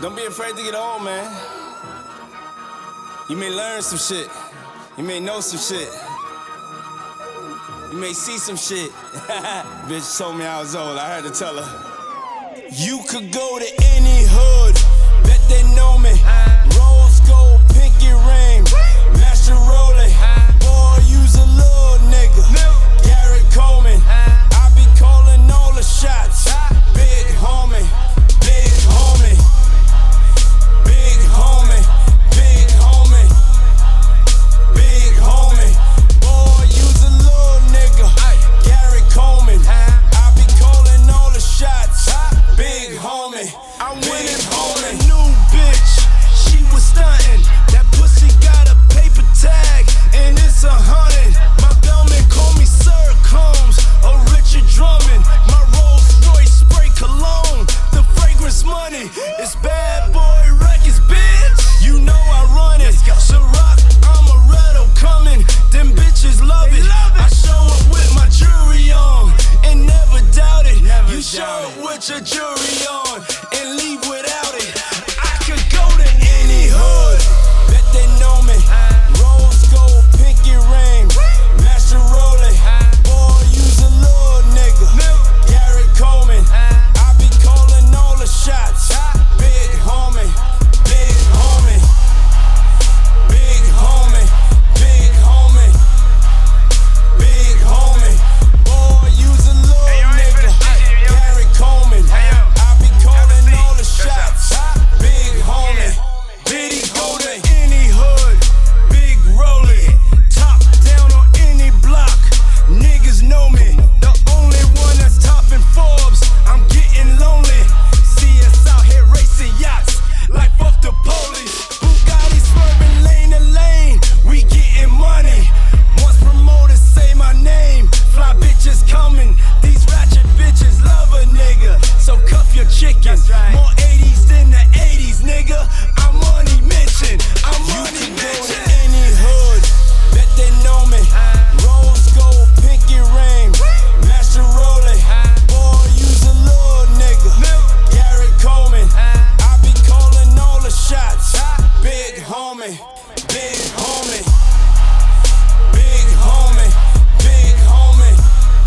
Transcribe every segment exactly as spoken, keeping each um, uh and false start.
Don't be afraid to get old, man. You may learn some shit. You may know some shit. You may see some shit. Bitch told me I was old, I had to tell her. You could go to any hood, bet they know me. Rose gold, pinky ring, Master Rollie. Boy, you's a little nigga. Garrett Coleman, I be calling all the shots. Big homie, big homie, big homie, big homie, big homie. Boy, you's a little nigga. Garrett Coleman, I be calling all the shots. Big homie, I'm winning on a new bitch. She was stuntin'. That pussy got a paper tag, and it's a hundred. My bellman call me Sir Combs or Richard Drummond. My Rolls Royce spray cologne. The fragrance money. It's bad boy records, bitch. You know I run it. Ciroc, I'm a Redo coming. Them bitches love it. I show up with my jewelry on and never doubt it. You show up with your jewelry on and leave without it. I could go to any hood, bet they know me. Rose gold, pinky ring, Master Rollie. Boy, you's a little nigga. Garrett Coleman, I be calling all the shots. Big homie, big homie, big homie, big homie, big homie. Boy, you's a little nigga. Garrett Coleman, I be calling all the shots. Big homie, Diddy go to any hood. Big Rollie, top down on any block. Niggas know me, the only one that's topping Forbes. I'm getting lonely. See us out here racing yachts like fuck the police. Bugatti swerving lane to lane. We getting money. Once promoters say my name, fly bitches coming. These ratchet bitches love a nigga, so cuff your chicken. More eighties than the eighties, nigga. I'm money mentioned. I'm money mentioned. Any hood, bet they know me. Rose gold, pinky ring, Master Rollie. Boy, you's a little nigga. Garrett Coleman, I be calling all the shots. Big homie, big homie, big homie, big homie,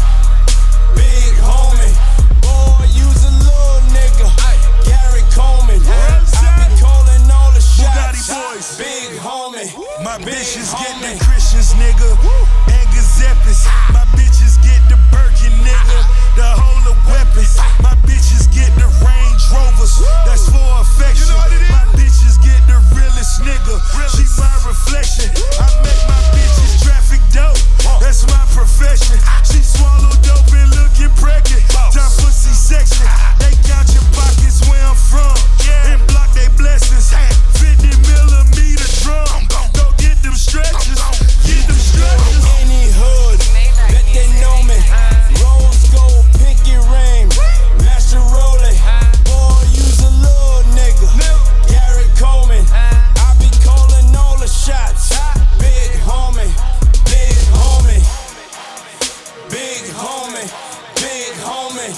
big homie. Boy, you's a little nigga. Garrett Coleman, I be calling all the shots. Big homie, My big bitches get the homie. Christians, nigga, and Giuseppes. My bitches get the Birkin, nigga, the whole of weapons. My bitches get the Range Rovers, that's for affection. My bitches get the realest nigga, she my reflection. I make my bitches traffic dope, that's my profession. She swallow dope and looking pregnant, time for C-section. They count your pockets where I'm from, and block they blessings. fifty millimeter drum, go get them stretches, get them stretches. Any hood, bet they know me. Rose gold, pinky ring, Master Rollie. Boy, you's a little nigga. Garrett Coleman, I be calling all the shots. Big homie, big homie, big homie, big homie,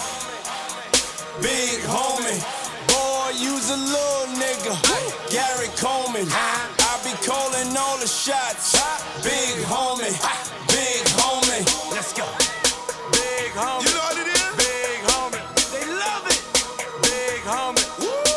big homie. Boy, you's a little nigga. Garrett Coleman, I be calling all the shots. Big homie, big homie. Let's go. Big homie. You know what it is? Big homie. They love it. Big homie. Woo.